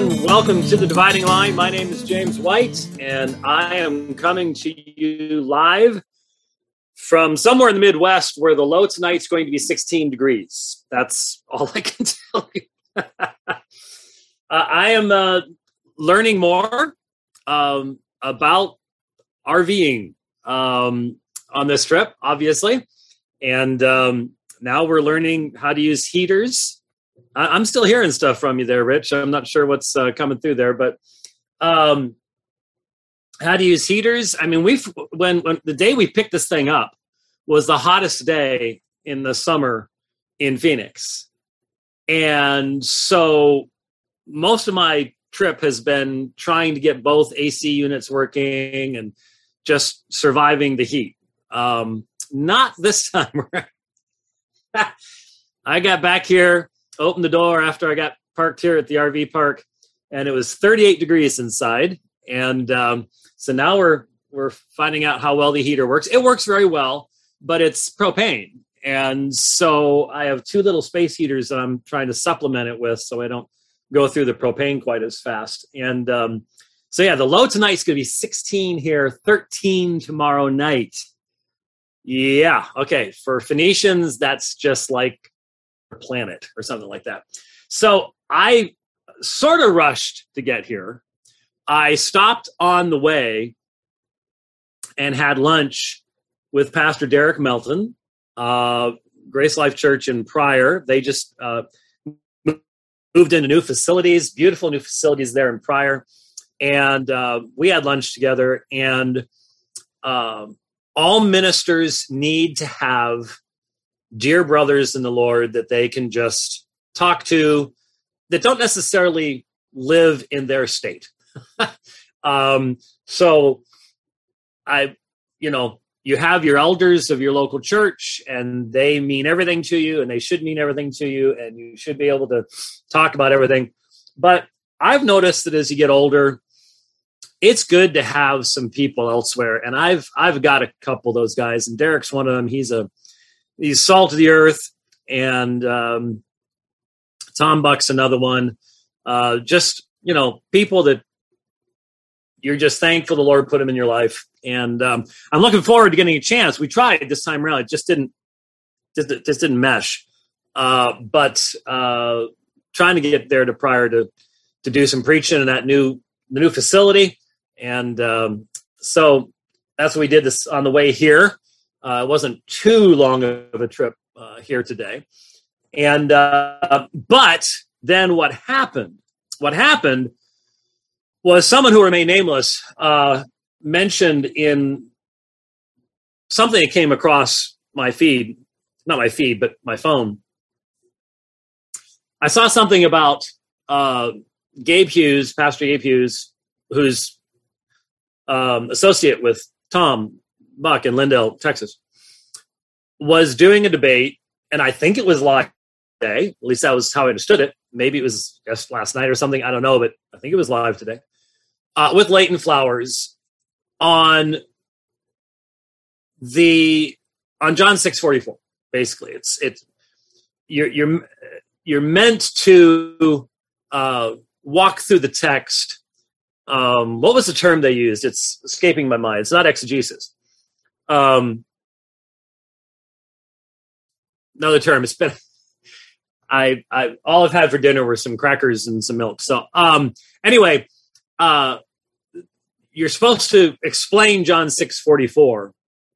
everyone. Welcome to The Dividing Line. My name is James White, and I am coming to you live from somewhere in the Midwest where the low tonight is going to be 16 degrees. That's all I can tell you. I am learning more about RVing on this trip, obviously. And now we're learning how to use heaters. I'm still hearing stuff from you there, Rich. I'm not sure what's coming through there, but how to use heaters. I mean, when the day we picked this thing up was the hottest day in the summer in Phoenix. And so most of my trip has been trying to get both AC units working and just surviving the heat. Not this time. I got back here, opened the door after I got parked here at the RV park, and it was 38 degrees inside. And so now we're finding out how well the heater works. It works very well, but it's propane. And so I have two little space heaters that I'm trying to supplement it with so I don't go through the propane quite as fast. And so yeah, the low tonight is going to be 16 here, 13 tomorrow night. Yeah, okay. For Phoenicians, that's just like a planet or something like that. So I sort of rushed to get here. I stopped on the way and had lunch with Pastor Derek Melton, Grace Life Church in Pryor. They just moved into new facilities, beautiful new facilities there in Pryor. And we had lunch together, and all ministers need to have dear brothers in the Lord that they can just talk to that don't necessarily live in their state. So you have your elders of your local church, and they mean everything to you, and they should mean everything to you, and you should be able to talk about everything. But I've noticed that as you get older, it's good to have some people elsewhere. And I've got a couple of those guys, and Derek's one of them. He's salt of the earth. And Tom Buck's another one. Just, people that you're just thankful the Lord put them in your life. And I'm looking forward to getting a chance. We tried this time around. It just didn't mesh. But trying to get there to Pryor to do some preaching in the new facility. And so that's what we did this on the way here. It wasn't too long of a trip here today. And but then what happened was someone who remained nameless mentioned in something that came across my feed, not my feed, but my phone. I saw something about Gabe Hughes, Pastor Gabe Hughes, who's associate with Tom Buck in Lindale, Texas, was doing a debate, and I think it was live today. At least that was how I understood it. Maybe it was just last night or something. I don't know, but I think it was live today with Leighton Flowers on John 6:44. Basically, it's you're meant to walk through the text. What was the term they used? It's escaping my mind. It's not exegesis. Another term. It's been all I've had for dinner were some crackers and some milk. So anyway, you're supposed to explain John 6:44,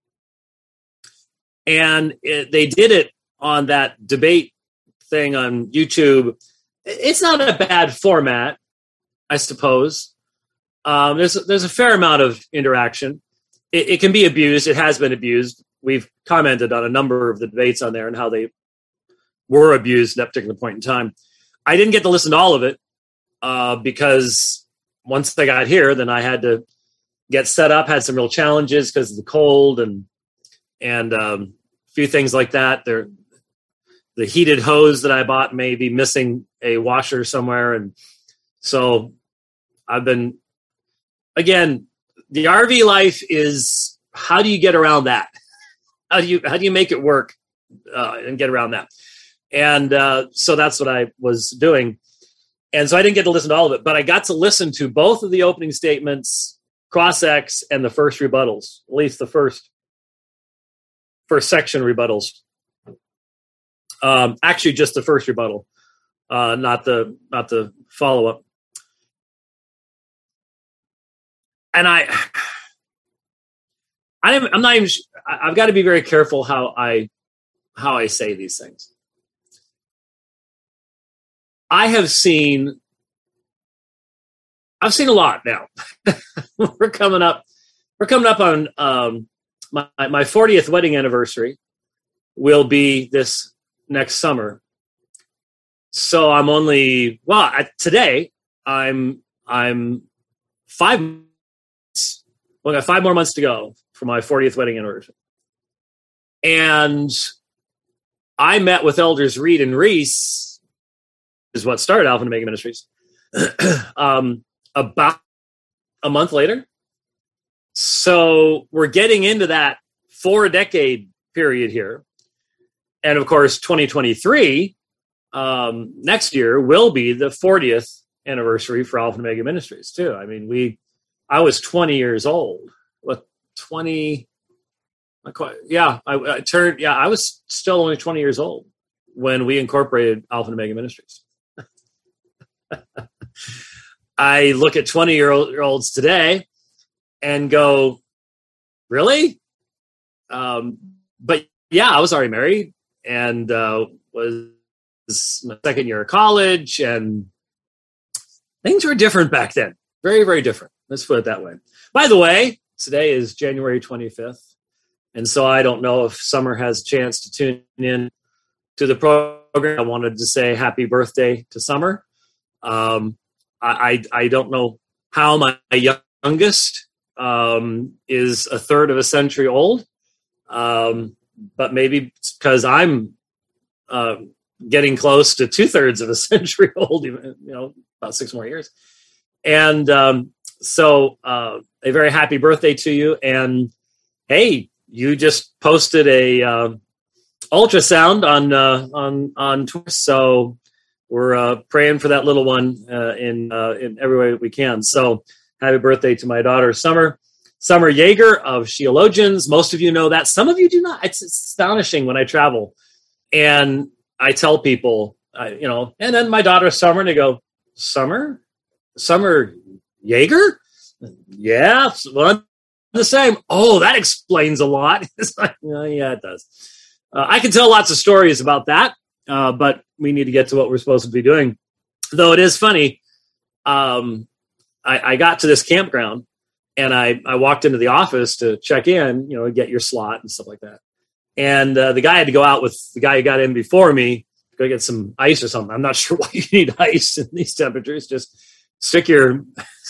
and they did it on that debate thing on YouTube. It's not a bad format, I suppose. There's a fair amount of interaction. It can be abused. It has been abused. We've commented on a number of the debates on there and how they were abused at that particular point in time. I didn't get to listen to all of it because once they got here, then I had to get set up, had some real challenges because of the cold and a few things like that. The heated hose that I bought may be missing a washer somewhere. And so I've been, again, the RV life is, how do you get around that? How do you make it work and get around that? And so that's what I was doing. And so I didn't get to listen to all of it, but I got to listen to both of the opening statements, cross-ex, and the first rebuttals, at least the first section rebuttals. Actually, just the first rebuttal, not the follow-up. And I'm not even. I've got to be very careful how I say these things. I've seen a lot now. We're coming up on my 40th wedding anniversary will be this next summer. So I'm only today I'm 5 months. Well, I got 5 more months to go for my 40th wedding anniversary. And I met with Elders Reed and Reese, is what started Alpha and Omega Ministries, about a month later. So we're getting into that 4-decade period here. And of course, 2023, next year, will be the 40th anniversary for Alpha and Omega Ministries, too. I mean, I was 20 years old. What, 20? I turned, I was still only 20 years old when we incorporated Alpha and Omega Ministries. I look at 20-year-olds today and go, really? But yeah, I was already married and was my second year of college, and things were different back then. Very, very different. Let's put it that way. By the way, today is January 25th. And so I don't know if Summer has a chance to tune in to the program. I wanted to say happy birthday to Summer. I don't know how my youngest is a third of a century old, but maybe it's because I'm getting close to 2/3 of a century old, about 6 more years. And so a very happy birthday to you. And hey, you just posted a ultrasound on Twitter, so we're praying for that little one in every way we can. So happy birthday to my daughter, Summer Yeager of Sheologians. Most of you know that. Some of you do not. It's astonishing when I travel and I tell people, and then my daughter, Summer, and they go, Summer Yeager? Yeah, well, the same. Oh, that explains a lot. It's like, yeah, it does. I can tell lots of stories about that, but we need to get to what we're supposed to be doing. Though it is funny, I got to this campground and I walked into the office to check in, get your slot and stuff like that. And the guy had to go out with the guy who got in before me, go get some ice or something. I'm not sure why you need ice in these temperatures. Just stick your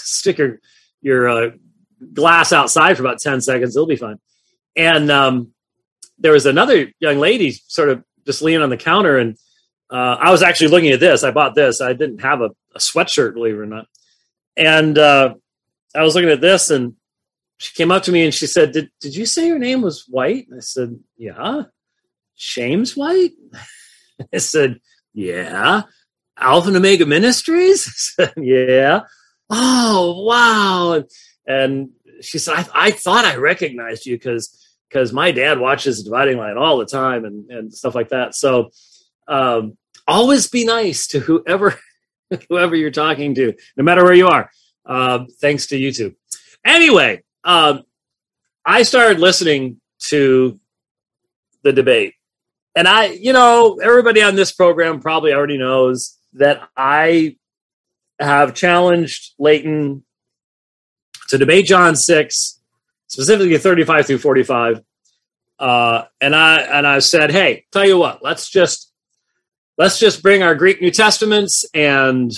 glass outside for about 10 seconds. It'll be fine. And there was another young lady sort of just leaning on the counter. And I was actually looking at this. I bought this. I didn't have a sweatshirt, believe it or not. And I was looking at this, and she came up to me and she said, did you say your name was White? And I said, yeah. James White? I said, yeah. Alpha and Omega Ministries? I said, yeah. Oh, wow. And she said, I thought I recognized you because my dad watches the Dividing Line all the time and stuff like that. So always be nice to whoever you're talking to, no matter where you are, thanks to YouTube. Anyway, I started listening to the debate. And everybody on this program probably already knows that I have challenged Leighton to debate John 6, specifically 35 through 45. And I said, hey, tell you what, let's just bring our Greek New Testaments and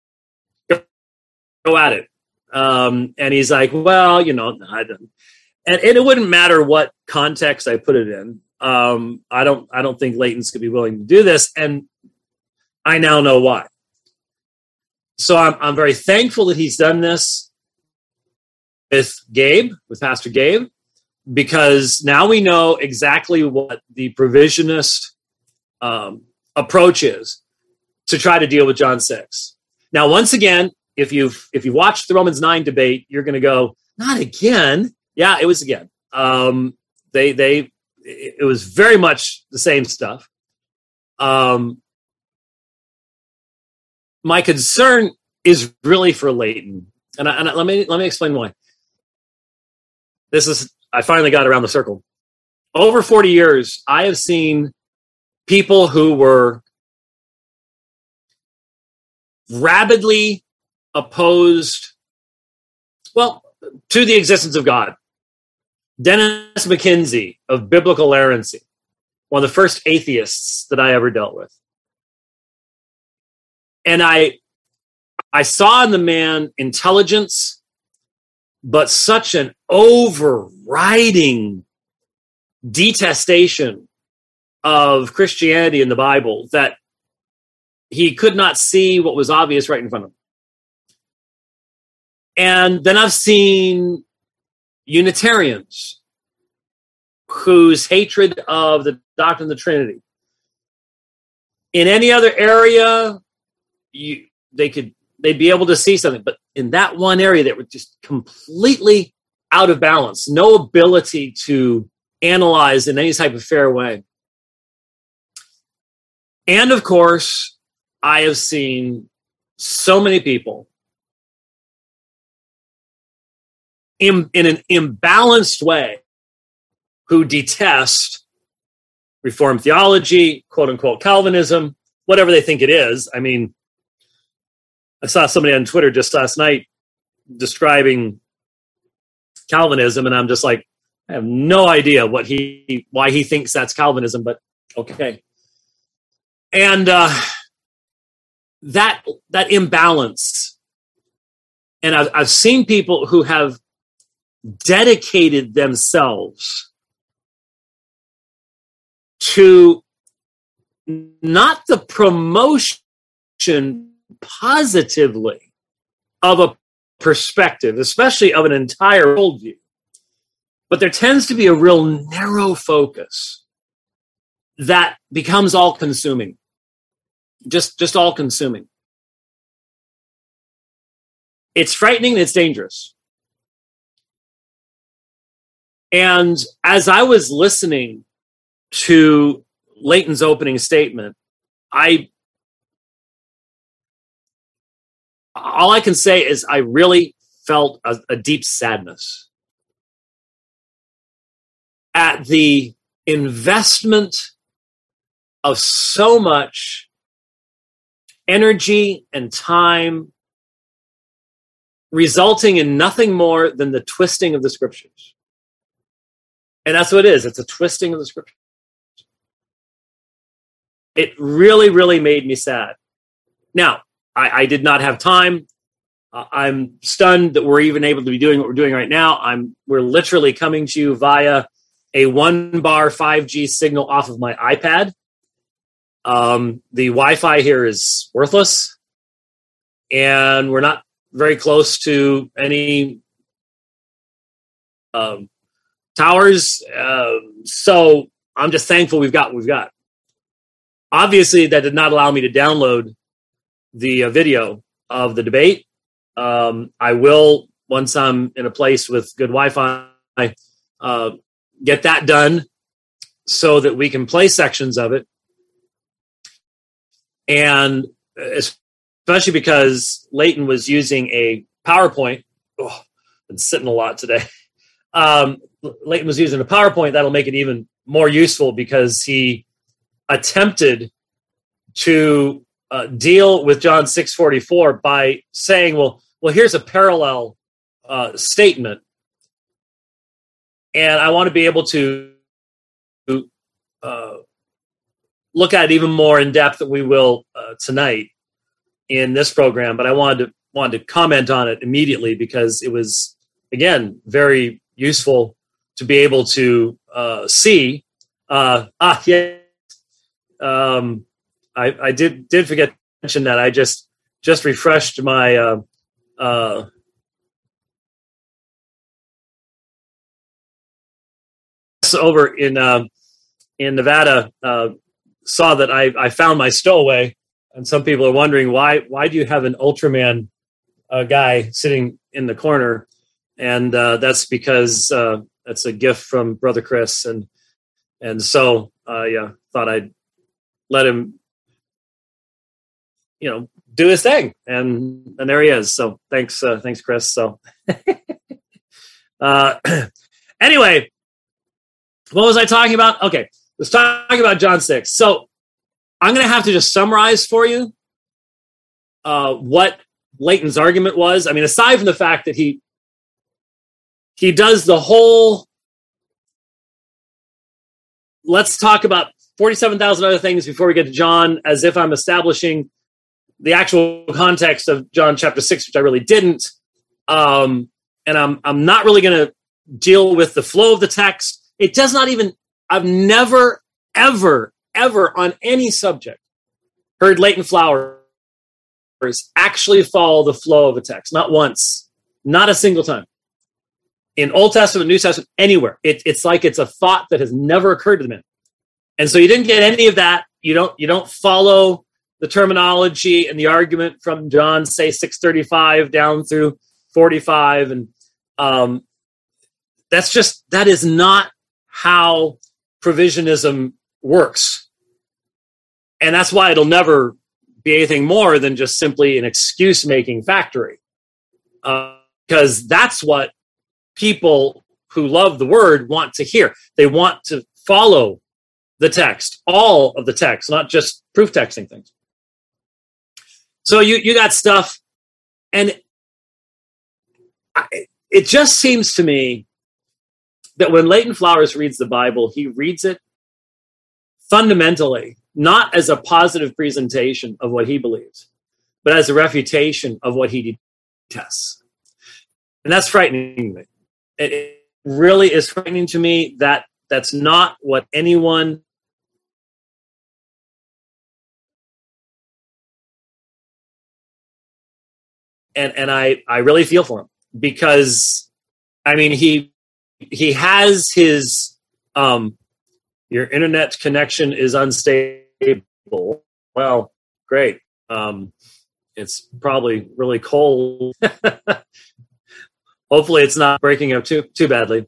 go at it. And he's like, well, I don't, and it wouldn't matter what context I put it in. I don't think Leighton's going to be willing to do this. And I now know why. So I'm very thankful that he's done this with Pastor Gabe, because now we know exactly what the provisionist approach is to try to deal with John 6. Now, once again, if you've watched the Romans 9 debate, you're going to go, not again. Yeah, it was again. It was very much the same stuff. My concern is really for Leighton, and let me explain why. I finally got around the circle. Over 40 years, I have seen people who were rabidly opposed, to the existence of God. Dennis McKinsey of Biblical Errancy, one of the first atheists that I ever dealt with. And I saw in the man intelligence, but such an overriding detestation of Christianity in the Bible that he could not see what was obvious right in front of him. And then I've seen Unitarians whose hatred of the doctrine of the Trinity. In any other area, they'd be able to see something, but in that one area that were just completely out of balance, no ability to analyze in any type of fair way. And of course, I have seen so many people in an imbalanced way who detest Reformed theology, quote unquote Calvinism, whatever they think it is. I mean, I saw somebody on Twitter just last night describing Calvinism, and I'm just like, I have no idea why he thinks that's Calvinism, but okay. And that imbalance, and I've seen people who have dedicated themselves to not the promotion positively of a perspective, especially of an entire worldview, but there tends to be a real narrow focus that becomes all-consuming, just all-consuming. It's frightening and it's dangerous. And as I was listening to Leighton's opening statement, all I can say is I really felt a deep sadness at the investment of so much energy and time resulting in nothing more than the twisting of the scriptures. And that's what it is. It's a twisting of the scriptures. It really, really made me sad. Now, I did not have time. I'm stunned that we're even able to be doing what we're doing right now. We're literally coming to you via a 1-bar 5G signal off of my iPad. The Wi-Fi here is worthless, and we're not very close to any towers. So I'm just thankful we've got what we've got. Obviously, that did not allow me to download the video of the debate. I will, once I'm in a place with good Wi-Fi, get that done so that we can play sections of it. And especially because Leighton was using a PowerPoint. Oh, been sitting a lot today. Leighton was using a PowerPoint that'll make it even more useful because he attempted to deal with John 6:44 by saying, well, here's a parallel statement, and I want to be able to look at it even more in depth than we will tonight in this program. But I wanted to comment on it immediately because it was, again, very useful to be able to see. I did forget to mention that. I just refreshed my over in Nevada. Saw that I found my stowaway And some people are wondering why do you have an Ultraman guy sitting in the corner? And that's because that's a gift from Brother Chris, and so thought I'd let him, do his thing, and there he is. So thanks, Chris. So anyway, what was I talking about? Okay, I was talking about John 6. So I'm going to have to just summarize for you what Leighton's argument was. I mean, aside from the fact that he does the whole, let's talk about 47,000 other things before we get to John, as if I'm establishing the actual context of John chapter 6, which I really didn't. And I'm not really going to deal with the flow of the text. It does not even, I've never, ever on any subject heard Leighton Flowers actually follow the flow of a text. Not once, not a single time. In Old Testament, New Testament, anywhere. It's like it's a thought that has never occurred to the man. And so you didn't get any of that. You don't follow the terminology and the argument from John, say 6:35 down through 45, and that is not how provisionism works, and that's why it'll never be anything more than just simply an excuse-making factory, because that's what people who love the word want to hear. They want to follow the text, all of the text, not just proof texting things. So you got stuff, and it just seems to me that when Leighton Flowers reads the Bible, he reads it fundamentally, not as a positive presentation of what he believes, but as a refutation of what he detests. And that's frightening to me. It really is frightening to me that that's not what anyone and I really feel for him, because I mean he has his your internet connection is unstable. Well, great. It's probably really cold. Hopefully it's not breaking up too badly.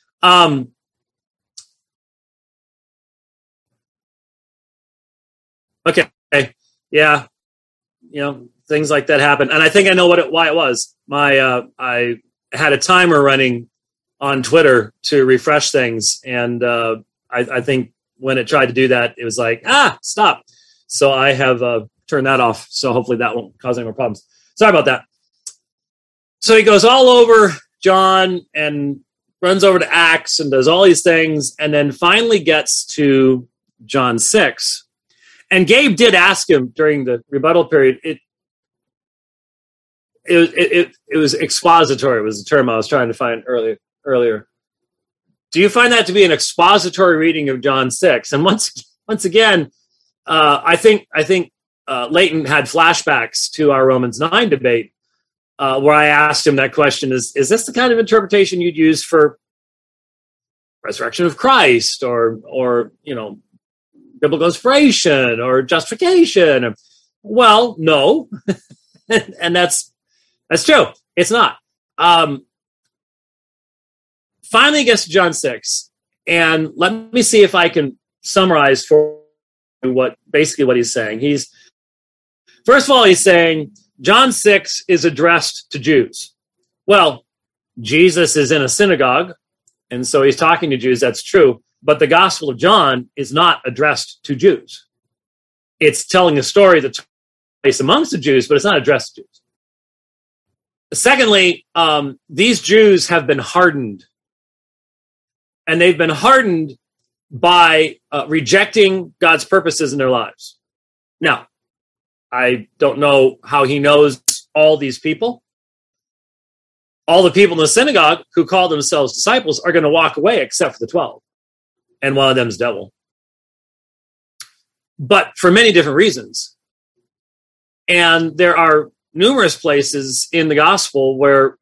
Okay. Yeah. Things like that happen. And I think I know why it was. I had a timer running on Twitter to refresh things. And I think when it tried to do that, it was like, stop. So I have turned that off. So hopefully that won't cause any more problems. Sorry about that. So he goes all over John and runs over to Acts and does all these things, and then finally gets to John 6. And Gabe did ask him during the rebuttal period. It was expository was the term I was trying to find earlier. Do you find that to be an expository reading of John 6? And once again, I think Leighton had flashbacks to our Romans 9 debate, where I asked him that question: Is this the kind of interpretation you'd use for resurrection of Christ, or biblical inspiration or justification? Well, no, and that's true. It's not. Finally gets to John 6, and let me see if I can summarize for what he's saying. First of all, he's saying John 6 is addressed to Jews. Well, Jesus is in a synagogue, and so he's talking to Jews. That's true. But the Gospel of John is not addressed to Jews. It's telling a story that takes place amongst the Jews, but it's not addressed to Jews. Secondly, these Jews have been hardened. And they've been hardened by rejecting God's purposes in their lives. Now, I don't know how he knows all these people. All the people in the synagogue who call themselves disciples are going to walk away except for the 12. And one of them is devil. But for many different reasons. And there are numerous places in the gospel where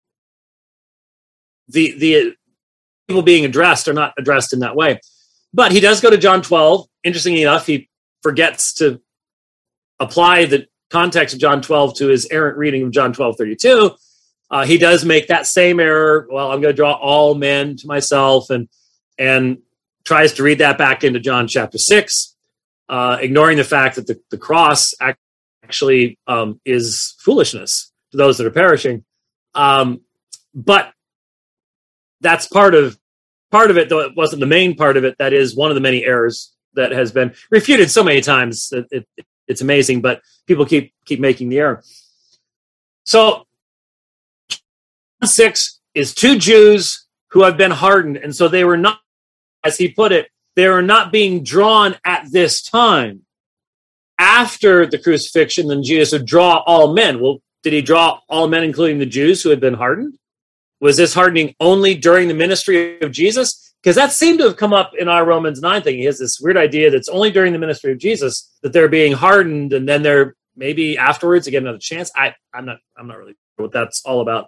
the people being addressed are not addressed in that way. But he does go to John 12. Interestingly enough, he forgets to apply the context of John 12 to his errant reading of John 12:32, he does make that same error. Well, I'm going to draw all men to myself, and tries to read that back into John chapter 6, ignoring the fact that the cross actually is foolishness to those that are perishing. But that's part of it, though it wasn't the main part of it. That is one of the many errors that has been refuted so many times that it's amazing, but people keep making the error. So John 6 is two Jews who have been hardened, and so they were not, as he put it, they are not being drawn at this time. After the crucifixion, then Jesus would draw all men. Well, did he draw all men, including the Jews who had been hardened? Was this hardening only during the ministry of Jesus? Because that seemed to have come up in our Romans 9 thing. He has this weird idea that's only during the ministry of Jesus that they're being hardened, and then they're maybe afterwards again another chance. I'm not really sure what that's all about.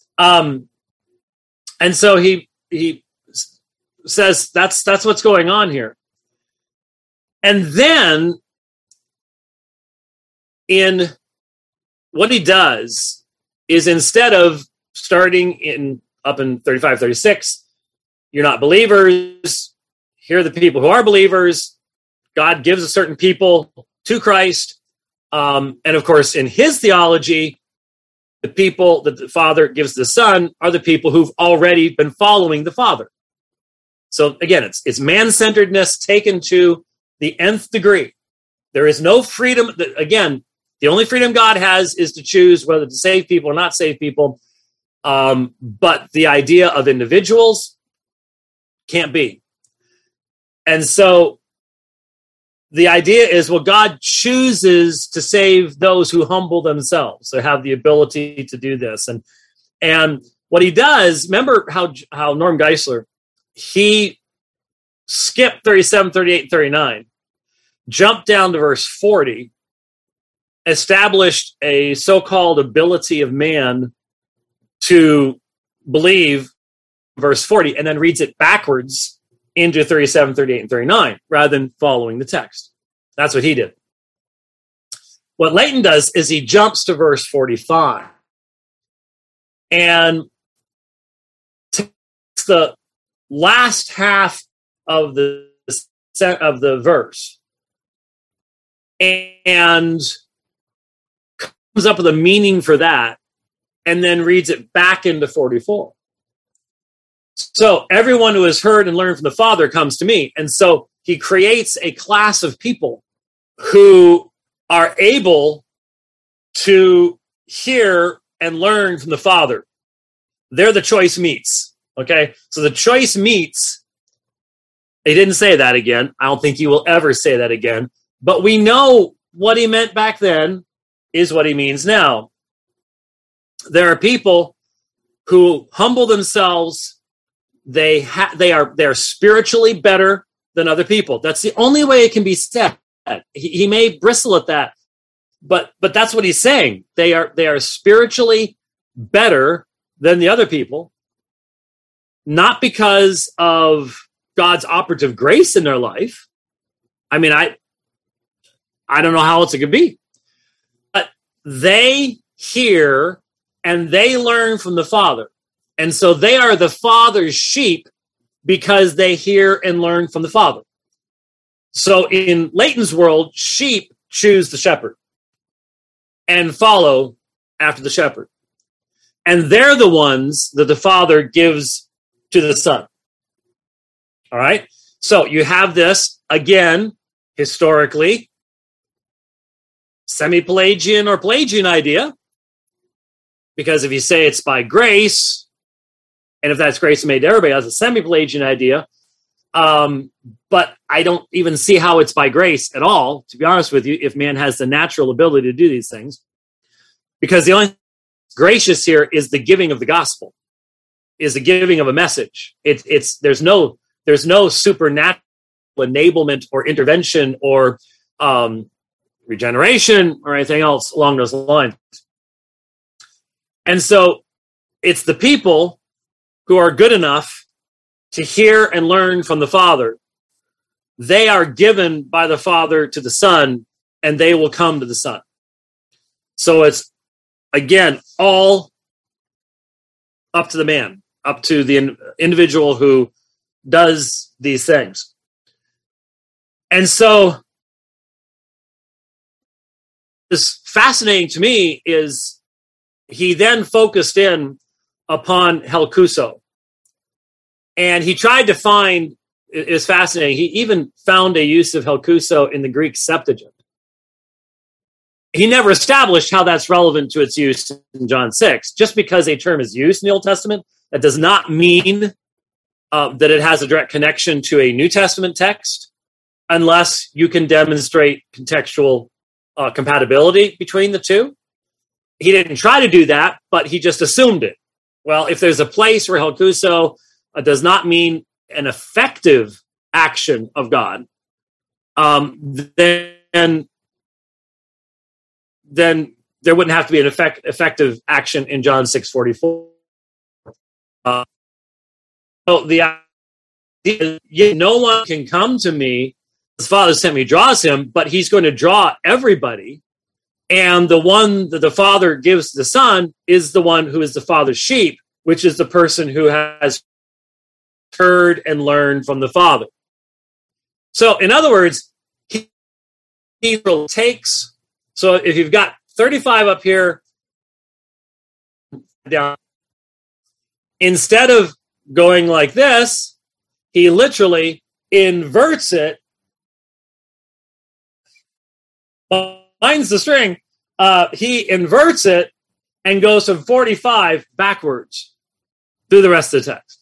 And so he says that's what's going on here. And then in what he does is, instead of starting up in 35, 36, you're not believers, here are the people who are believers, God gives a certain people to Christ, and of course in his theology, the people that the Father gives the Son are the people who've already been following the Father. So again, it's man-centeredness taken to the nth degree. There is no freedom. Again, the only freedom God has is to choose whether to save people or not save people. But the idea of individuals can't be. And so the idea is, well, God chooses to save those who humble themselves, so have the ability to do this. And what he does, remember how Norm Geisler, he skipped 37, 38, and 39, jumped down to verse 40, established a so-called ability of man to believe verse 40, and then reads it backwards into 37, 38, and 39, rather than following the text. That's what he did. What Leighton does is he jumps to verse 45 and takes the last half of the verse and comes up with a meaning for that, and then reads it back into 44. So everyone who has heard and learned from the Father comes to me. And so he creates a class of people who are able to hear and learn from the Father. They're the choice meats. Okay? So the choice meats, he didn't say that again. I don't think he will ever say that again. But we know what he meant back then is what he means now. There are people who humble themselves. They are spiritually better than other people. That's the only way it can be said. He may bristle at that, but that's what he's saying. They are spiritually better than the other people, not because of God's operative grace in their life. I mean, I don't know how else it could be, but they hear and they learn from the Father. And so they are the Father's sheep because they hear and learn from the Father. So in Leighton's world, sheep choose the shepherd and follow after the shepherd. And they're the ones that the Father gives to the Son. All right? So you have this, again, historically, semi-Pelagian or Pelagian idea. Because if you say it's by grace, and if that's grace made to everybody, that's a semi-Pelagian idea. But I don't even see how it's by grace at all, to be honest with you, if man has the natural ability to do these things. Because the only gracious here is the giving of the gospel, is the giving of a message. There's no supernatural enablement or intervention or regeneration or anything else along those lines. And so it's the people who are good enough to hear and learn from the Father. They are given by the Father to the Son and they will come to the Son. So it's, again, all up to the man, up to the individual who does these things. And so what's fascinating to me is he then focused in upon Helkuso. And he tried to find, it's fascinating, he even found a use of Helkuso in the Greek Septuagint. He never established how that's relevant to its use in John 6. Just because a term is used in the Old Testament, that does not mean that it has a direct connection to a New Testament text, unless you can demonstrate contextual compatibility between the two. He didn't try to do that, but he just assumed it. Well, if there's a place where Helkuso does not mean an effective action of God, then there wouldn't have to be an effective action in John 6:44. So the idea is, no one can come to me, the Father sent me draws him, but he's going to draw everybody. And the one that the Father gives the Son is the one who is the Father's sheep, which is the person who has heard and learned from the Father. So in other words, he takes, so if you've got 35 up here, down, instead of going like this, he literally inverts it, finds the string, he inverts it and goes from 45 backwards through the rest of the text.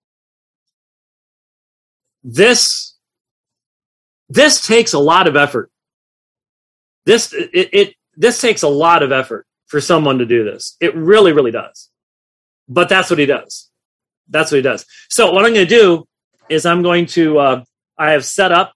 This takes a lot of effort. This takes a lot of effort for someone to do this. It really, really does. But that's what he does. That's what he does. So what I'm going to do is I'm going to, I have set up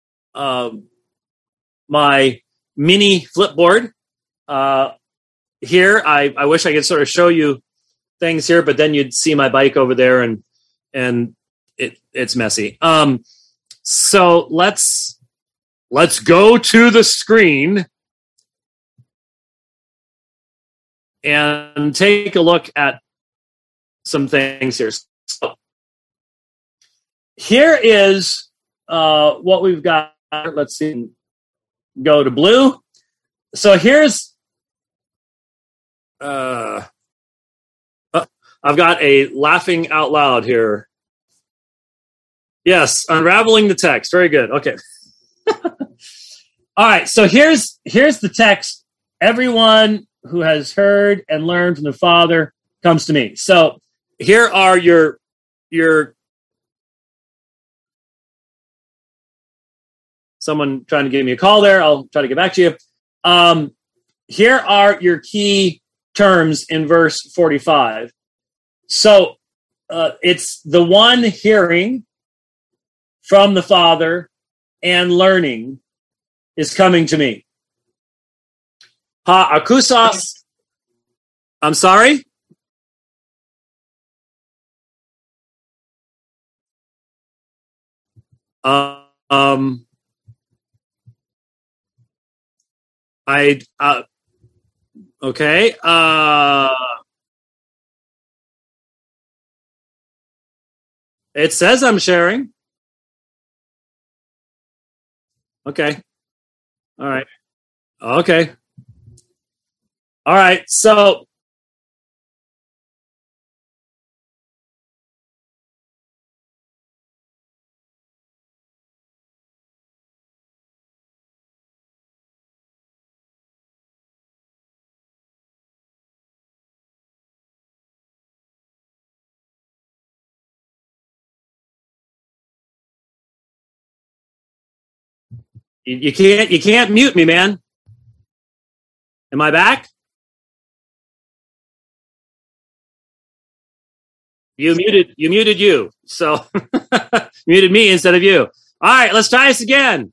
my mini Flipboard here. I wish I could sort of show you things here, but then you'd see my bike over there and it's messy. So let's go to the screen and take a look at some things here. So here is what we've got. Let's see. Go to blue. So here's I've got a laughing out loud here. Yes, unraveling the text. Very good. Okay. All right. So here's the text. Everyone who has heard and learned from the Father comes to me. So here are your someone trying to give me a call there. I'll try to get back to you. Here are your key terms in verse 45. So it's the one hearing from the Father and learning is coming to me. Ha akusas. I'm sorry? Okay. It says I'm sharing. Okay. All right. Okay. All right. So you can't mute me, man. Am I back? You muted you. So muted me instead of you. All right, let's try this again.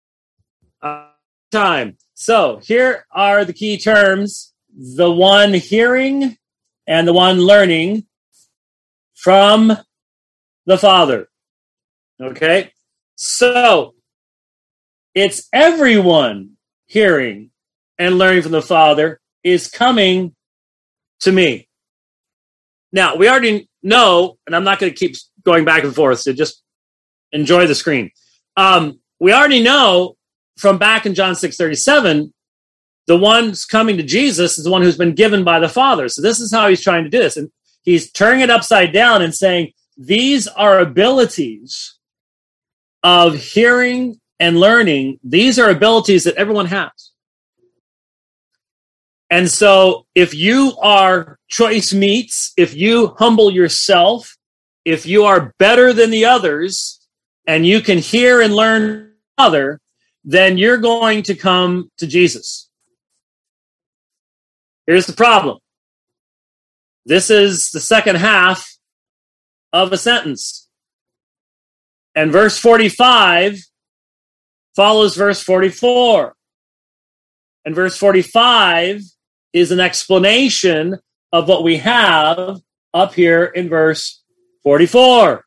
Time. So here are the key terms: the one hearing and the one learning from the Father. Okay, so it's everyone hearing, and learning from the Father is coming to me. Now, we already know, and I'm not going to keep going back and forth, so just enjoy the screen. We already know from back in John 6:37, the one who's coming to Jesus is the one who's been given by the Father. So this is how he's trying to do this. And he's turning it upside down and saying, these are abilities of hearing and learning. These are abilities that everyone has. And so if you are choice meats, if you humble yourself, if you are better than the others, and you can hear and learn other, then you're going to come to Jesus. Here's the problem. This is the second half of a sentence. And verse 45 follows verse 44. And verse 45 is an explanation of what we have up here in verse 44.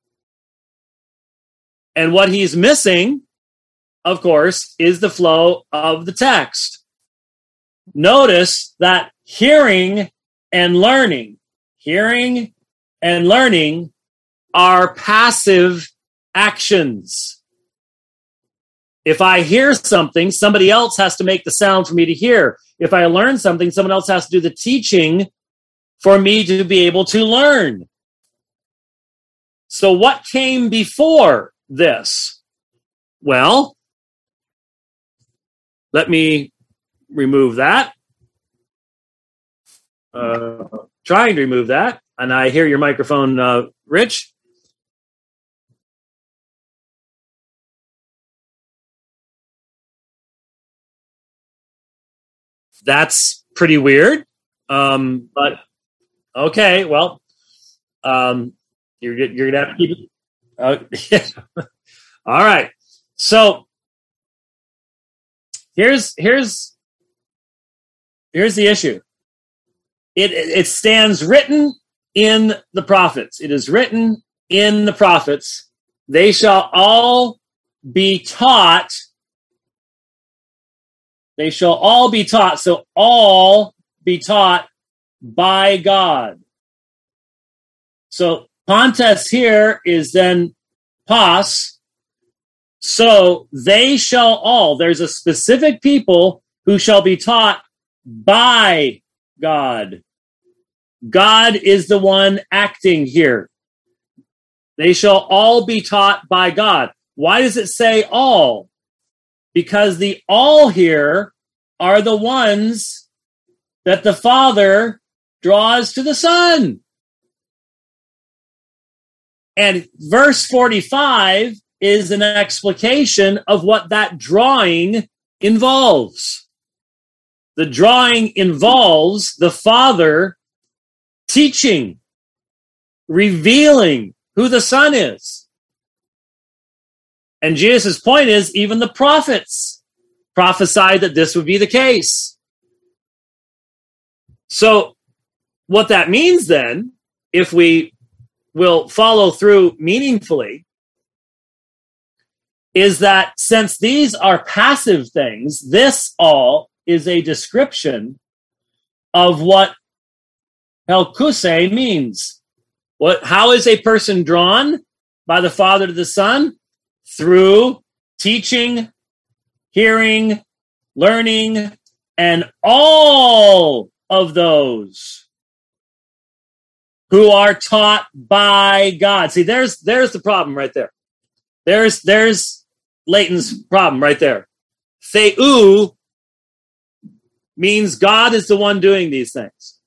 And what he's missing, of course, is the flow of the text. Notice that hearing and learning are passive actions. If I hear something, somebody else has to make the sound for me to hear. If I learn something, someone else has to do the teaching for me to be able to learn. So what came before this? Well, let me remove that. Trying to remove that. And I hear your microphone, Rich. That's pretty weird. But okay, well, you're gonna have to keep it. Yeah. All right. So here's the issue. It stands written in the prophets. It is written in the prophets. They shall all be taught. They shall all be taught. So all be taught by God. So Pontes here is then pos. So they shall all. There's a specific people who shall be taught by God. God is the one acting here. They shall all be taught by God. Why does it say all? Because the all here are the ones that the Father draws to the Son. And verse 45 is an explication of what that drawing involves. The drawing involves the Father teaching, revealing who the Son is. And Jesus' point is, even the prophets prophesied that this would be the case. So what that means then, if we will follow through meaningfully, is that since these are passive things, this all is a description of what Helkuse means. How is a person drawn by the Father to the Son? Through teaching, hearing, learning, and all of those who are taught by God. See, there's the problem right there. There's Leighton's problem right there. Theou means God is the one doing these things.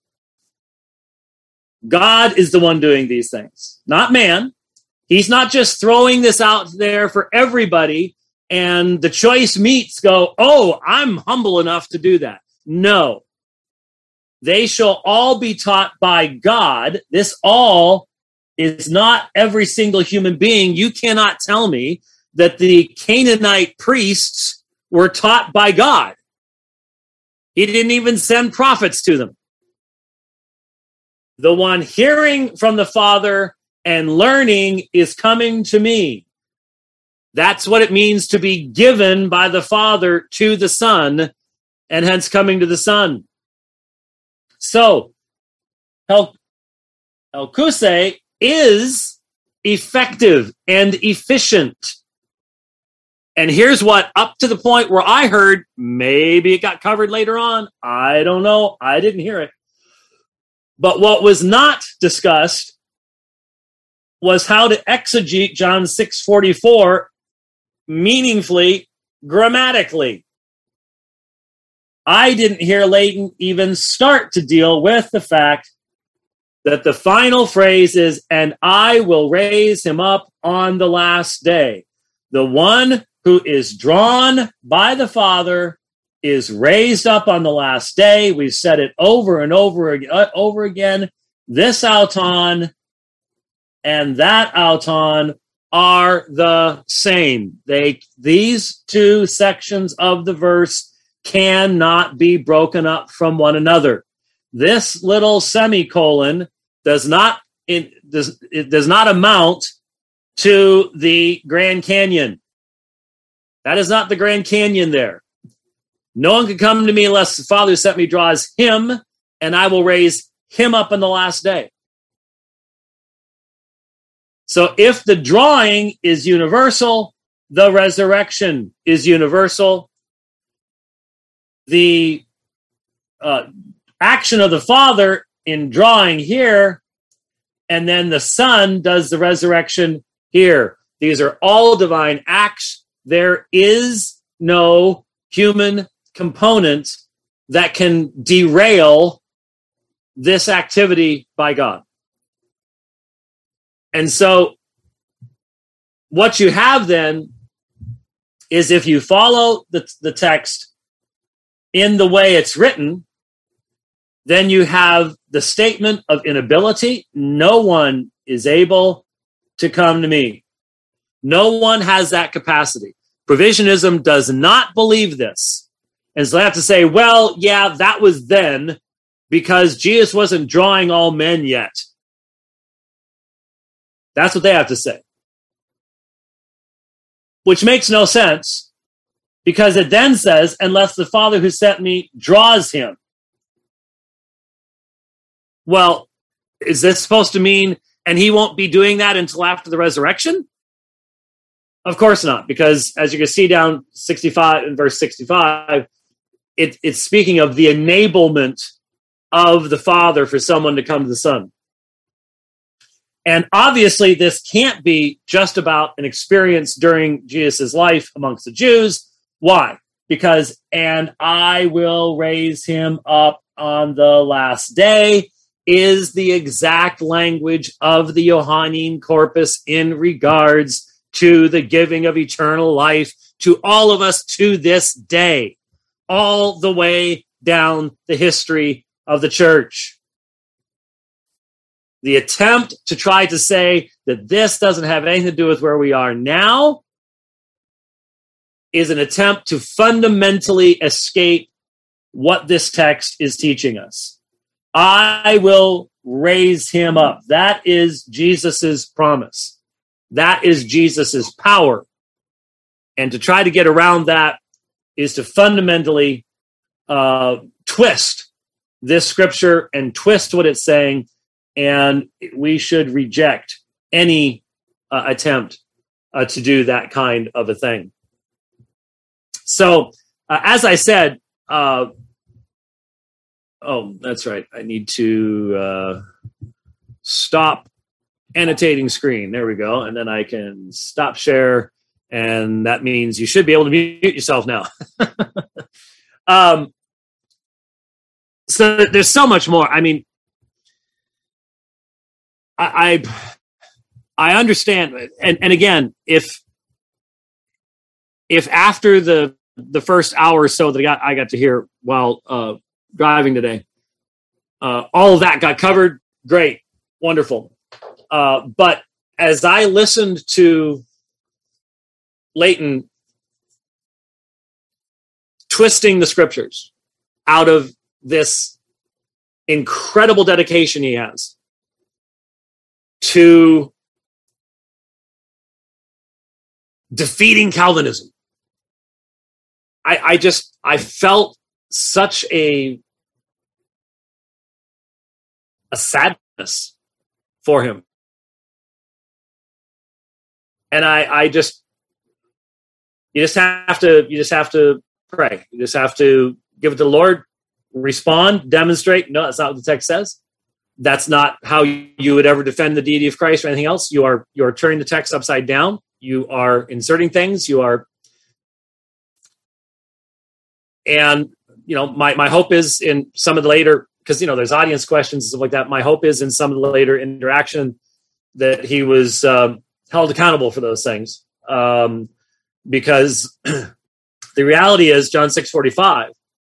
God is the one doing these things, not man. He's not just throwing this out there for everybody and the choice meats go, oh, I'm humble enough to do that. No. They shall all be taught by God. This all is not every single human being. You cannot tell me that the Canaanite priests were taught by God. He didn't even send prophets to them. The one hearing from the Father and learning is coming to me. That's what it means to be given by the Father to the Son, and hence coming to the Son. So, Helkuse is effective and efficient. And here's what, up to the point where I heard, maybe it got covered later on. I don't know. I didn't hear it. But what was not discussed was how to exegete John 6:44 meaningfully, grammatically. I didn't hear Leighton even start to deal with the fact that the final phrase is, and I will raise him up on the last day. The one who is drawn by the Father is raised up on the last day. We've said it over and over again. This auton and that auton are the same. These two sections of the verse cannot be broken up from one another. This little semicolon does not amount to the Grand Canyon. That is not the Grand Canyon there. No one can come to me unless the Father who sent me draws him, and I will raise him up on the last day. So if the drawing is universal, the resurrection is universal. The action of the Father in drawing here, and then the Son does the resurrection here. These are all divine acts. There is no human component that can derail this activity by God. And so what you have then is, if you follow the text in the way it's written, then you have the statement of inability. No one is able to come to me. No one has that capacity. Provisionism does not believe this. And so they have to say, well, yeah, that was then because Jesus wasn't drawing all men yet. That's what they have to say. Which makes no sense, because it then says, unless the Father who sent me draws him. Well, is this supposed to mean, and he won't be doing that until after the resurrection? Of course not, because as you can see down 65 in verse 65, it's speaking of the enablement of the Father for someone to come to the Son. And obviously, this can't be just about an experience during Jesus' life amongst the Jews. Why? Because, and I will raise him up on the last day, is the exact language of the Johannine corpus in regards to the giving of eternal life to all of us to this day, all the way down the history of the church. The attempt to try to say that this doesn't have anything to do with where we are now is an attempt to fundamentally escape what this text is teaching us. I will raise him up. That is Jesus's promise. That is Jesus's power. And to try to get around that is to fundamentally twist this scripture and twist what it's saying. And we should reject any attempt to do that kind of a thing. So, as I said, oh, that's right. I need to stop annotating screen. There we go. And then I can stop share. And that means you should be able to mute yourself now. So there's so much more. I mean, I understand, and again, if after the first hour or so that I got to hear while driving today, all of that got covered, great, wonderful. But as I listened to Leighton twisting the scriptures out of this incredible dedication he has to defeating Calvinism. I felt such a sadness for him. And you just have to pray. You just have to give it to the Lord, respond, demonstrate. No, that's not what the text says. That's not how you would ever defend the deity of Christ or anything else. You are turning the text upside down. You are inserting things. And my hope is in some of the later, because there's audience questions and stuff like that. My hope is in some of the later interaction that he was held accountable for those things, because the reality is John 6:45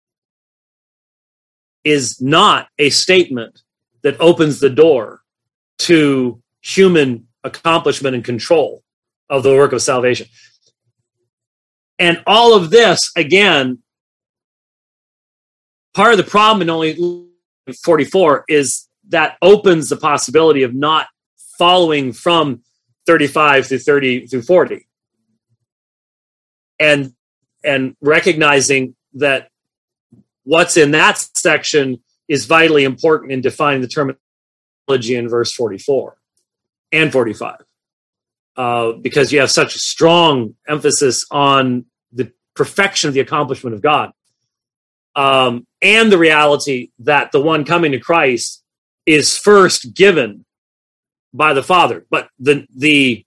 is not a statement that opens the door to human accomplishment and control of the work of salvation. And all of this, again, part of the problem in only 44 is that opens the possibility of not following from 35 through 30 through 40. And recognizing that what's in that section is vitally important in defining the terminology in verse 44 and 45. Because you have such a strong emphasis on the perfection of the accomplishment of God. And the reality that the one coming to Christ is first given by the Father. But the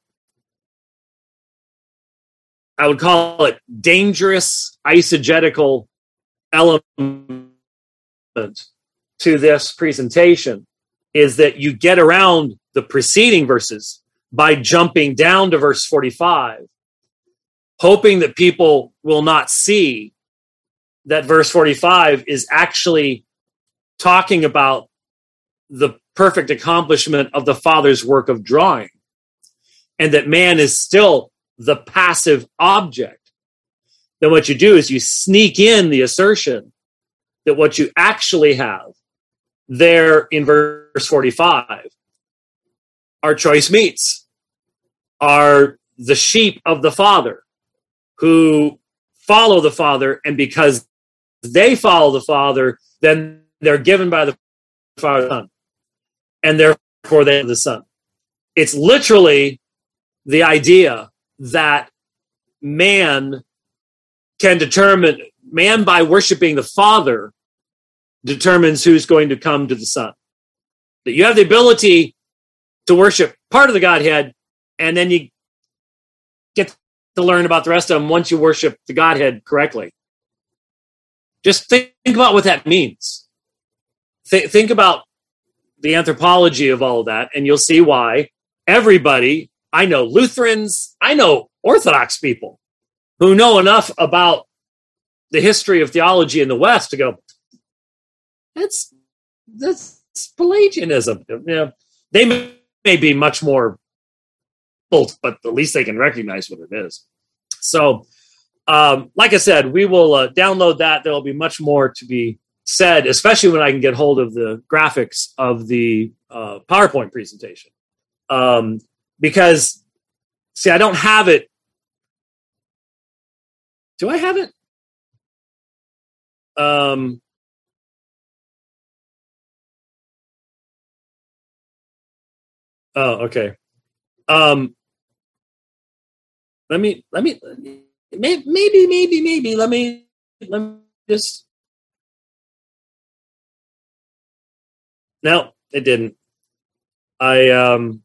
I would call it dangerous eisegetical element to this presentation is that you get around the preceding verses by jumping down to verse 45, hoping that people will not see that verse 45 is actually talking about the perfect accomplishment of the Father's work of drawing, and that man is still the passive object. Then what you do is you sneak in the assertion that what you actually have there in verse 45 are choice meats, are the sheep of the Father who follow the Father, and because they follow the Father, then they're given by the Father, Son, and therefore they are the Son. It's literally the idea that man by worshiping the Father determines who's going to come to the Son. That you have the ability to worship part of the Godhead, and then you get to learn about the rest of them once you worship the Godhead correctly. Just think about what that means. Think about the anthropology of all of that, and you'll see why everybody, I know Lutherans, I know Orthodox people who know enough about the history of theology in the West to go, that's Pelagianism. They may be much more bold, but at least they can recognize what it is. So, like I said, we will download that. There will be much more to be said, especially when I can get hold of the graphics of the PowerPoint presentation. Because, see, I don't have it. Do I have it? Oh, okay. Let me maybe let me just. No, it didn't. No,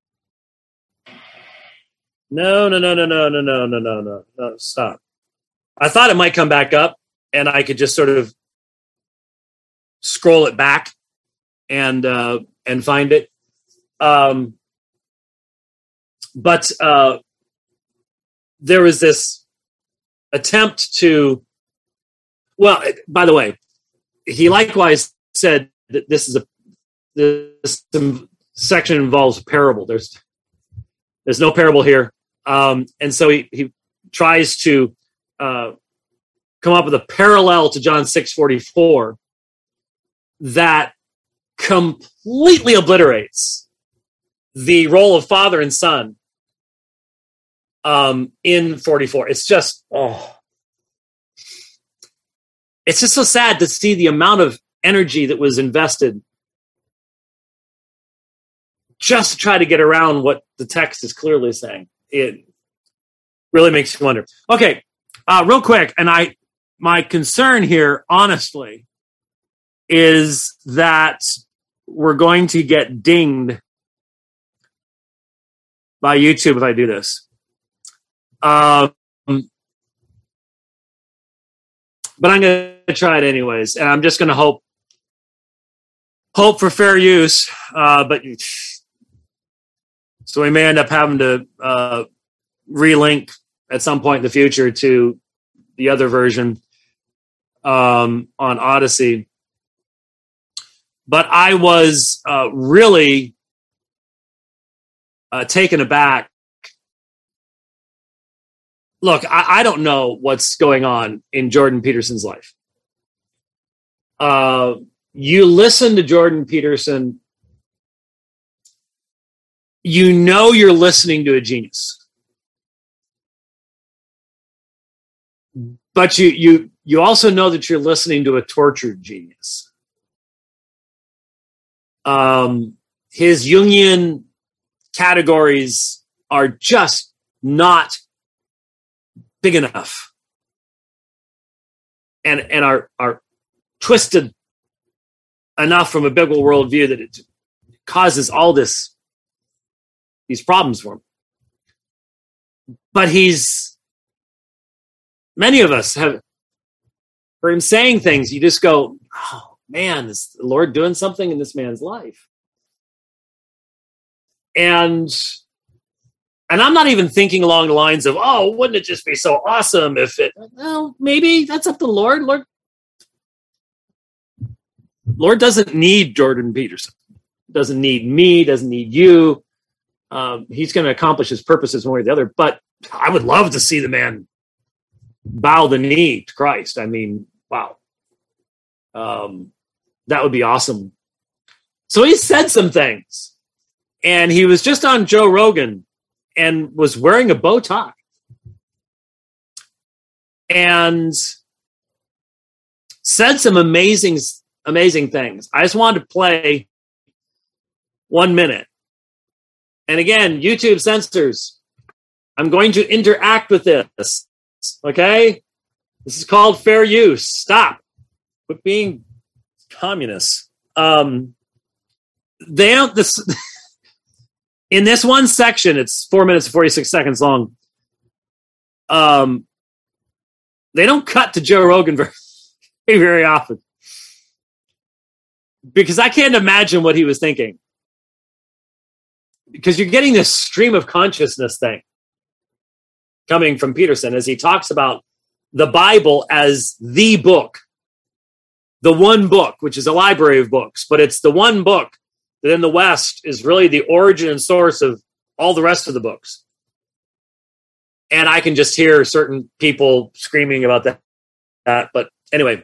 stop. I thought it might come back up and I could just sort of scroll it back and find it. But there was this attempt to, well, by the way, he likewise said that this section involves a parable. There's no parable here. And so he tries to come up with a parallel to John 6:44 that completely obliterates the role of Father and Son in 44. It's just, it's just so sad to see the amount of energy that was invested just to try to get around what the text is clearly saying. It really makes you wonder. Okay, real quick, and my concern here, honestly, is that we're going to get dinged by YouTube if I do this. But I'm going to try it anyways, and I'm just going to hope for fair use. But so we may end up having to relink at some point in the future to the other version on Odyssey. But I was really taken aback. Look, I don't know what's going on in Jordan Peterson's life. You listen to Jordan Peterson, you know you're listening to a genius. But you also know that you're listening to a tortured genius. His Jungian categories are just not big enough and are twisted enough from a biblical worldview that it causes all these problems for him. But many of us have heard him saying things. You just go, oh man, is the Lord doing something in this man's life? And I'm not even thinking along the lines of, oh, wouldn't it just be so awesome if it, well, maybe that's up to the Lord. Lord doesn't need Jordan Peterson. Doesn't need me, doesn't need you. He's going to accomplish his purposes one way or the other. But I would love to see the man bow the knee to Christ. I mean, wow. That would be awesome. So he said some things. And he was just on Joe Rogan and was wearing a bow tie. And said some amazing things. I just wanted to play 1 minute. And again, YouTube censors, I'm going to interact with this. Okay? This is called fair use. Stop. Quit being communists. They don't this in this one section, it's 4 minutes and 46 seconds long. They don't cut to Joe Rogan very often. Because I can't imagine what he was thinking. Because you're getting this stream of consciousness thing coming from Peterson as he talks about the Bible as the book. The one book, which is a library of books, but it's the one book that in the West is really the origin and source of all the rest of the books. And I can just hear certain people screaming about that. But anyway,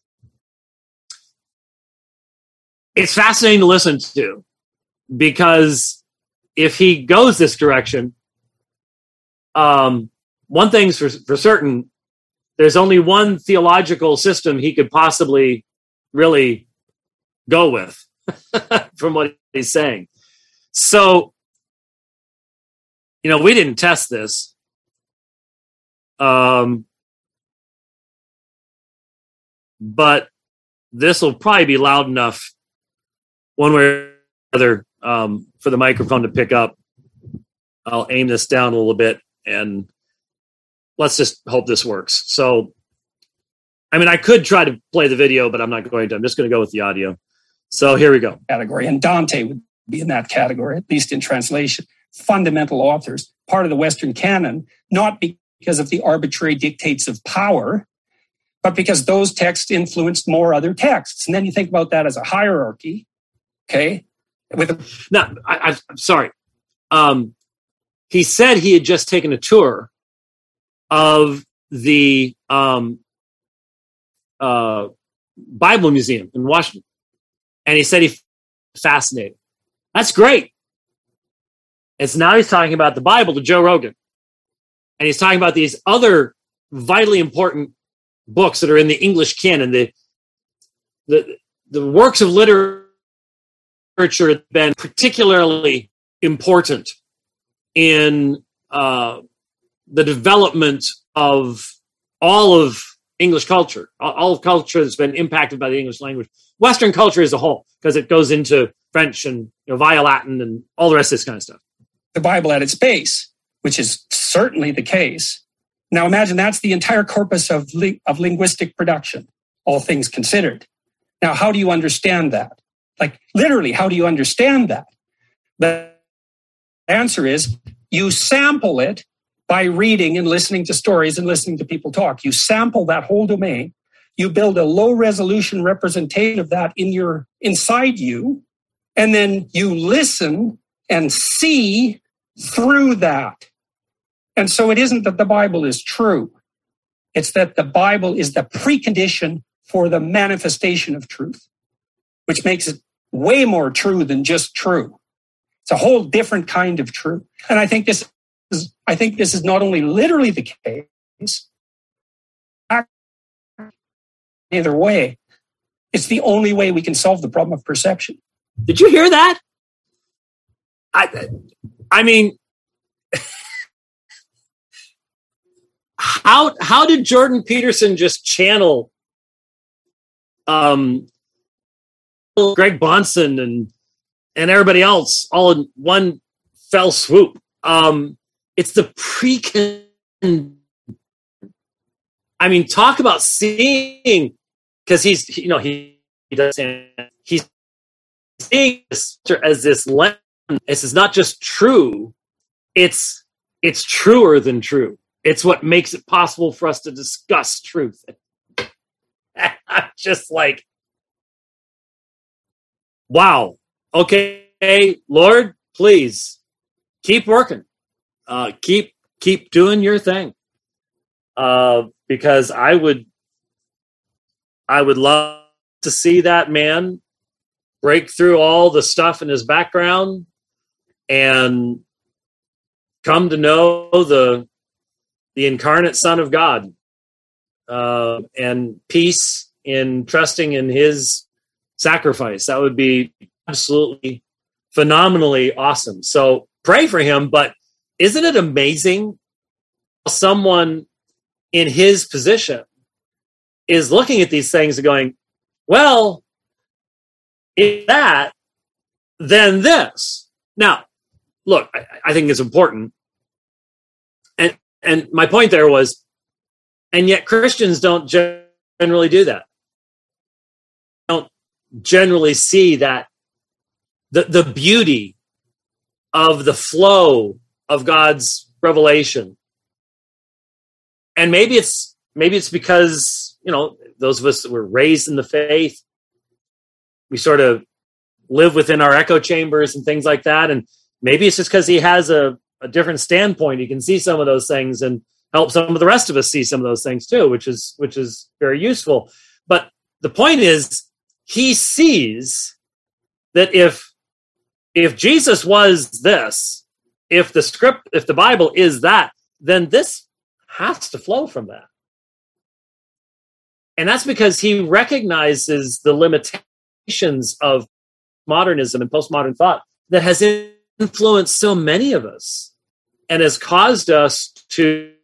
it's fascinating to listen to because if he goes this direction, one thing's for certain, there's only one theological system he could possibly really go with from what he's saying. So, we didn't test this. But this will probably be loud enough one way or the other for the microphone to pick up. I'll aim this down a little bit and let's just hope this works. So, I could try to play the video, but I'm not going to. I'm just going to go with the audio. So here we go. Category, and Dante would be in that category, at least in translation. Fundamental authors, part of the Western canon, not because of the arbitrary dictates of power, but because those texts influenced more other texts. And then you think about that as a hierarchy, okay? No, I'm sorry. He said he had just taken a tour of the Bible Museum in Washington. And he said he fascinated. That's great. It's now he's talking about the Bible to Joe Rogan. and he's talking about these other vitally important books that are in the English canon, the works of literature have been particularly important in the development of all of English culture, all of culture that's been impacted by the English language, Western culture as a whole, because it goes into French and via Latin and all the rest of this kind of stuff. The Bible at its base, which is certainly the case. Now imagine that's the entire corpus of linguistic production, all things considered. Now, how do you understand that? Like literally, how do you understand that? The answer is you sample it by reading and listening to stories and listening to people talk. You sample that whole domain. You build a low resolution representation of that inside you, and then you listen and see through that. And so it isn't that the Bible is true. It's that the Bible is the precondition for the manifestation of truth, which makes it way more true than just true. It's a whole different kind of truth. And I think this is not only literally the case, either way, it's the only way we can solve the problem of perception. Did you hear that? I mean, how did Jordan Peterson just channel Greg Bahnsen and everybody else all in one fell swoop? It's the I mean, talk about seeing, because he's seeing this as this lens. This is not just true; it's truer than true. It's what makes it possible for us to discuss truth. I'm just like, wow. Okay, Lord, please keep working. Keep doing your thing. Because I would love to see that man break through all the stuff in his background and come to know the incarnate Son of God, and peace in trusting in his sacrifice. That would be absolutely phenomenally awesome. So pray for him. But isn't it amazing someone in his position is looking at these things and going, well, if that, then this. Now, look, I think it's important. And my point there was, and yet Christians don't generally do that. Don't generally see that the beauty of the flow of God's revelation. And maybe it's because, those of us that were raised in the faith, we sort of live within our echo chambers and things like that. And maybe it's just because he has a different standpoint. He can see some of those things and help some of the rest of us see some of those things too, which is very useful. But the point is, he sees that if Jesus was this, if the Bible is that, then this has to flow from that. And that's because he recognizes the limitations of modernism and postmodern thought that has influenced so many of us and has caused us to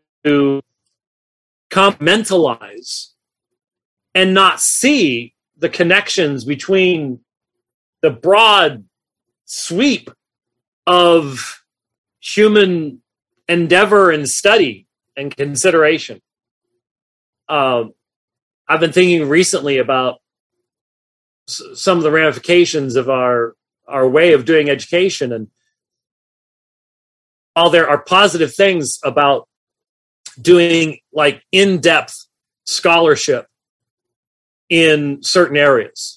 compartmentalize and not see the connections between the broad sweep of human endeavor and study and consideration. I've been thinking recently about some of the ramifications of our way of doing education, and while there are positive things about doing like in-depth scholarship in certain areas,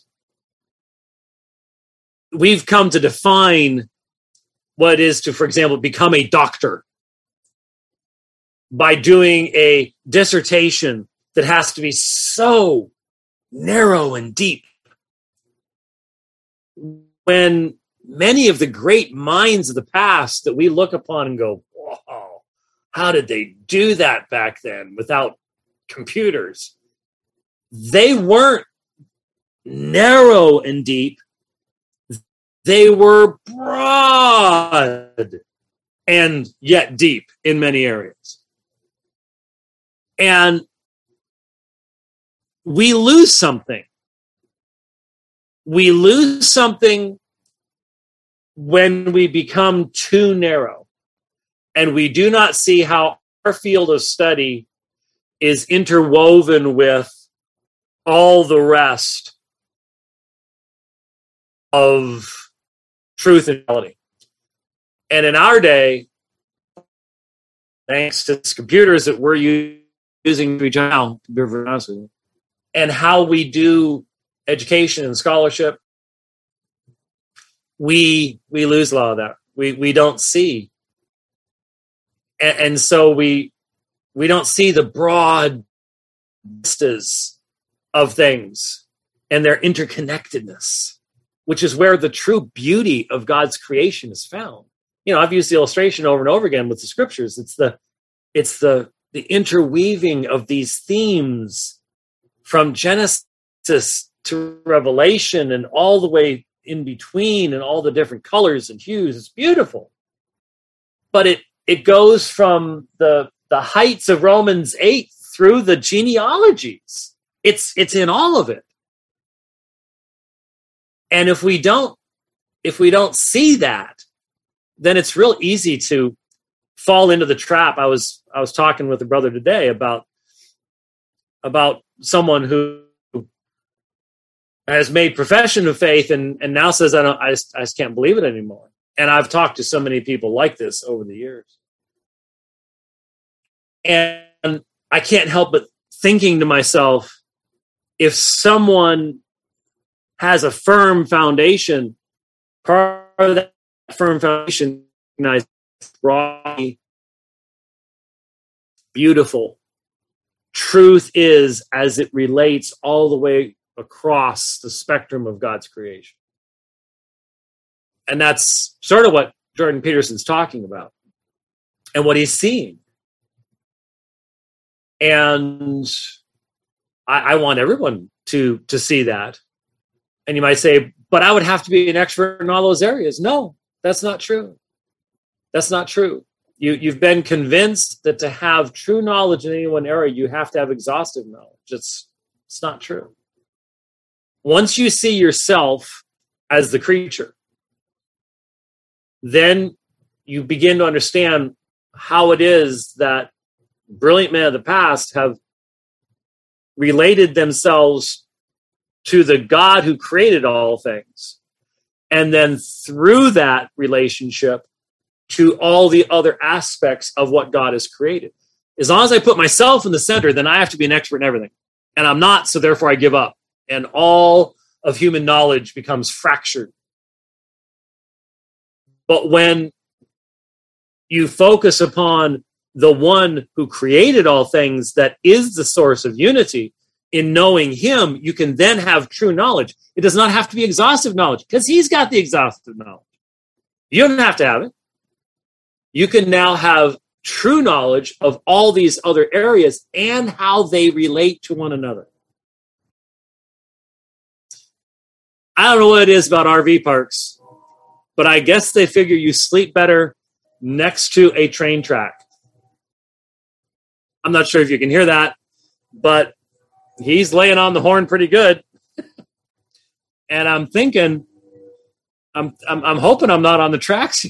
we've come to define what it is to, for example, become a doctor by doing a dissertation that has to be so narrow and deep. When many of the great minds of the past that we look upon and go, wow, how did they do that back then without computers? They weren't narrow and deep. They were broad and yet deep in many areas. And we lose something. We lose something when we become too narrow and we do not see how our field of study is interwoven with all the rest of truth and reality. And in our day, thanks to computers that we're using now, to be very honest with you, and how we do education and scholarship, we lose a lot of that. We don't see. And so we don't see the broad vistas of things and their interconnectedness, which is where the true beauty of God's creation is found. You know, I've used the illustration over and over again with the scriptures. It's the interweaving of these themes from Genesis to Revelation and all the way in between and all the different colors and hues. It's beautiful. But it goes from the heights of Romans 8 through the genealogies. It's in all of it. And if we don't see that, then it's real easy to fall into the trap. I was talking with a brother today about someone who has made profession of faith and now says, I just can't believe it anymore. And I've talked to so many people like this over the years. And I can't help but thinking to myself, if someone has a firm foundation, part of that firm foundation is raw, beautiful. Truth is as it relates all the way across the spectrum of God's creation. And that's sort of what Jordan Peterson's talking about and what he's seeing. And I want everyone to see that. And you might say, but I would have to be an expert in all those areas. No, that's not true. That's not true. You've been convinced that to have true knowledge in any one area, you have to have exhaustive knowledge. It's not true. Once you see yourself as the creature, then you begin to understand how it is that brilliant men of the past have related themselves to the God who created all things. And then through that relationship to all the other aspects of what God has created. As long as I put myself in the center, then I have to be an expert in everything. And I'm not, so therefore I give up. And all of human knowledge becomes fractured. But when you focus upon the one who created all things, that is the source of unity, in knowing him, you can then have true knowledge. It does not have to be exhaustive knowledge because he's got the exhaustive knowledge. You don't have to have it. You can now have true knowledge of all these other areas and how they relate to one another. I don't know what it is about RV parks, but I guess they figure you sleep better next to a train track. I'm not sure if you can hear that, but he's laying on the horn pretty good. And I'm thinking, I'm hoping I'm not on the tracks.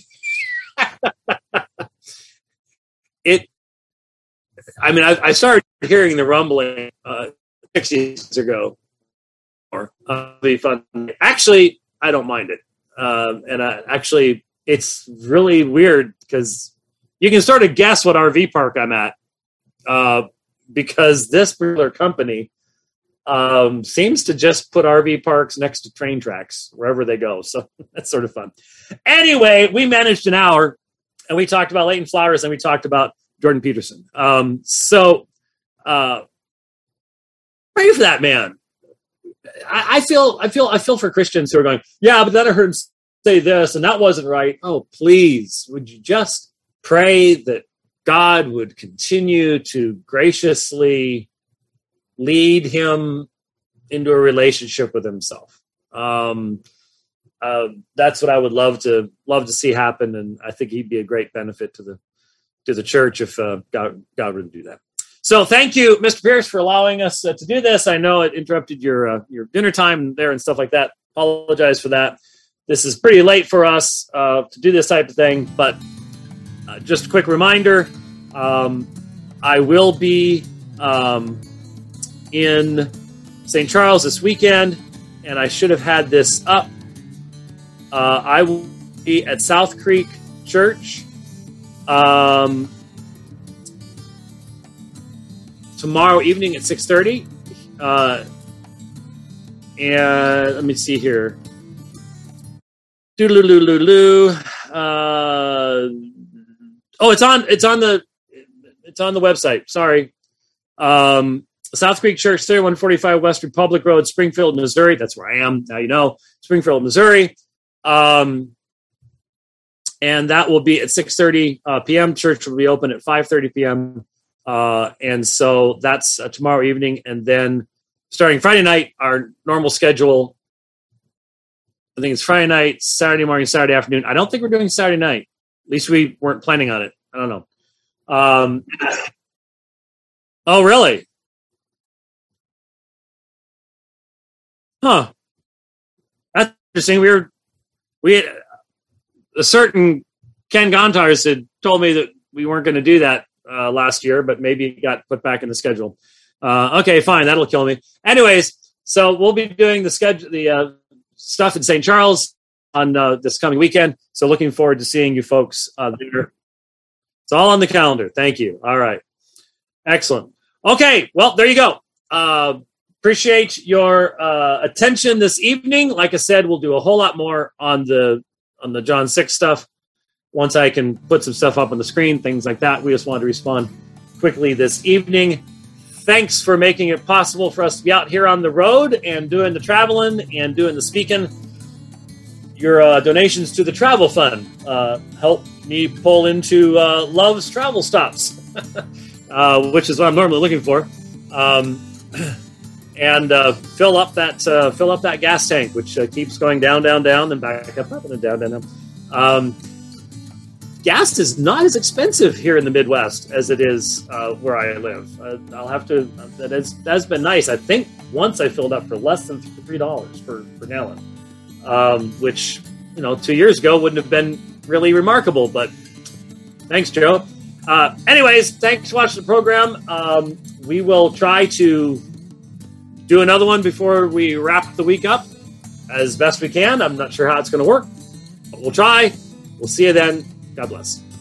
I started hearing the rumbling 6 years ago. It'll be fun. Actually, I don't mind it. It's really weird because you can sort of guess what RV park I'm at because this particular company seems to just put RV parks next to train tracks wherever they go. So that's sort of fun. Anyway, we managed an hour and we talked about Leighton Flowers and we talked about Jordan Peterson. So pray for that man. I feel for Christians who are going, yeah, but then I heard him say this and that wasn't right. Oh, please, would you just pray that God would continue to graciously lead him into a relationship with himself. That's what I would love to see happen, and I think he'd be a great benefit to the church if God would do that. So thank you, Mr. Pierce, for allowing us to do this. I know it interrupted your dinner time there and stuff like that. Apologize for that. This is pretty late for us to do this type of thing, but just a quick reminder, I will be in St. Charles this weekend, and I should have had this up. I will be at South Creek Church tomorrow evening at 6:30. And let me see here. It's on the website. Sorry. South Creek Church, 3145 West Republic Road, Springfield, Missouri. That's where I am. Now you know. Springfield, Missouri. And that will be at 6:30 p.m. Church will be open at 5:30 p.m. And so that's tomorrow evening. And then starting Friday night, our normal schedule, I think it's Friday night, Saturday morning, Saturday afternoon. I don't think we're doing Saturday night. At least we weren't planning on it. I don't know. Oh, really? Huh. That's interesting. We had a certain Ken Gontars had told me that we weren't going to do that last year, but maybe it got put back in the schedule. Okay, fine. That'll kill me. Anyways, so we'll be doing the schedule, the stuff in St. Charles on this coming weekend. So looking forward to seeing you folks there. It's all on the calendar. Thank you. All right. Excellent. Okay. Well, there you go. Appreciate your attention this evening. Like I said, we'll do a whole lot more on the John 6 stuff once I can put some stuff up on the screen, things like that. We just wanted to respond quickly this evening. Thanks for making it possible for us to be out here on the road and doing the traveling and doing the speaking. Your donations to the travel fund help me pull into Love's Travel Stops, which is what I'm normally looking for, and fill up that gas tank, which keeps going down, down, down, then back up, and then down, down, down. Gas is not as expensive here in the Midwest as it is where I live. I'll have to. That's been nice. I think once I filled up for less than $3 per gallon, which 2 years ago wouldn't have been really remarkable. But thanks, Joe. Anyways, thanks for watching the program. We will try to do another one before we wrap the week up as best we can. I'm not sure how it's going to work, but we'll try. We'll see you then. God bless.